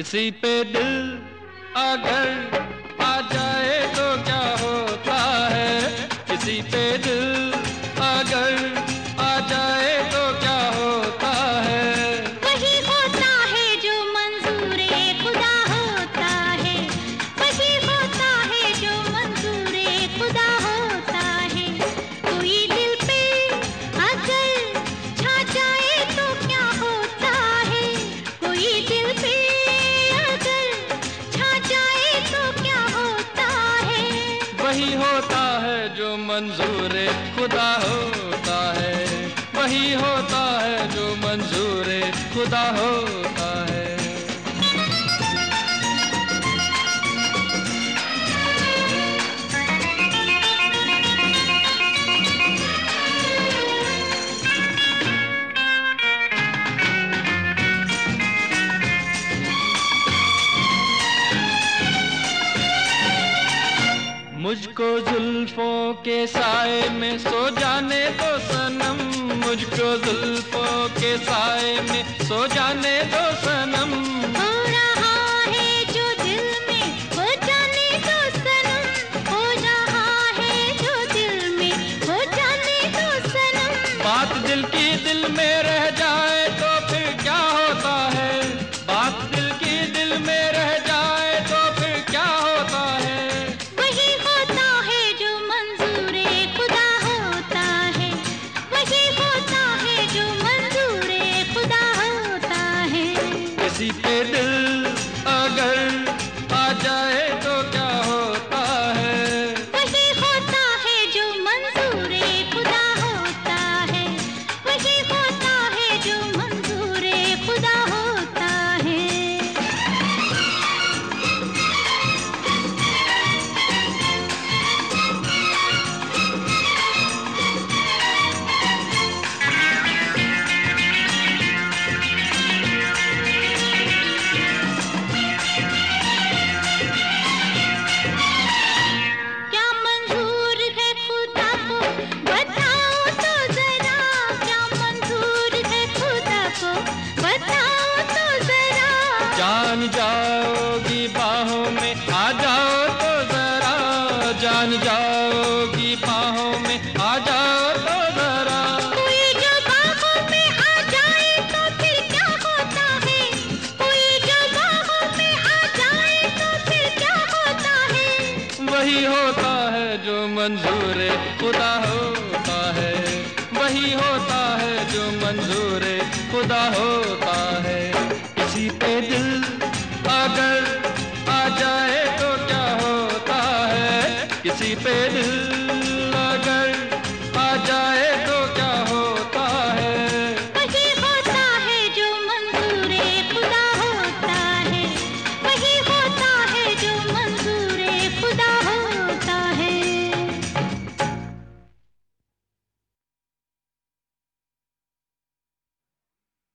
किसी पे दिल अगर आ जाए तो क्या होता है, किसी पे दिल अगर आ जाए तो क्या होता है। वही होता है जो मंजूरे खुदा होता है, वही होता है जो मंजूरे खुदा होता है। कोई दिल पे अगर छा जाए तो क्या होता है, कोई दिल पे अगर छा जाए तो क्या होता है। वही होता है जो मंजूरे खुदा होता है, वही होता है जो मंजूरे खुदा होता है। मुझको जुल्फों के साए में सो जाने दो सनम, मुझको जुल्फों के साए में सो जाने दो सनम। हो रहा है जो दिल में हो जाने दो सनम, हो रहा है जो दिल में हो जाने दो सनम। बात दिल की दिल में रह जाए तो फिर क्या होता है, बात दिल की दिल में रह जाए तो फिर क्या होता है। वही होता है जो मंजूरे खुदा होता है, वही होता है जो मंजूरे खुदा होता है। किसी पे दिल अगर आ जाए तो क्या होता है। वही होता है जो मंजूरे खुदा होता है, वही होता है जो मंजूरे खुदा होता है। क्या मंजूर है खुदा को बताओ तो जरा, क्या मंजूर है खुदा को बताओ तो जरा। जान जाओगी बाहों में आ जाओ तो जरा, जान जाओगी बाहों में आ जाओ तो जरा। कोई जो बाहों में आ जाए तो फिर क्या होता है, कोई जो बाहों में आ जाए तो फिर क्या होता है। वही होता है जो मंजूरे खुदा होता है, वही होता है जो मंजूरे खुदा होता है। किसी पे दिल अगर आ जाए तो क्या होता है, किसी पे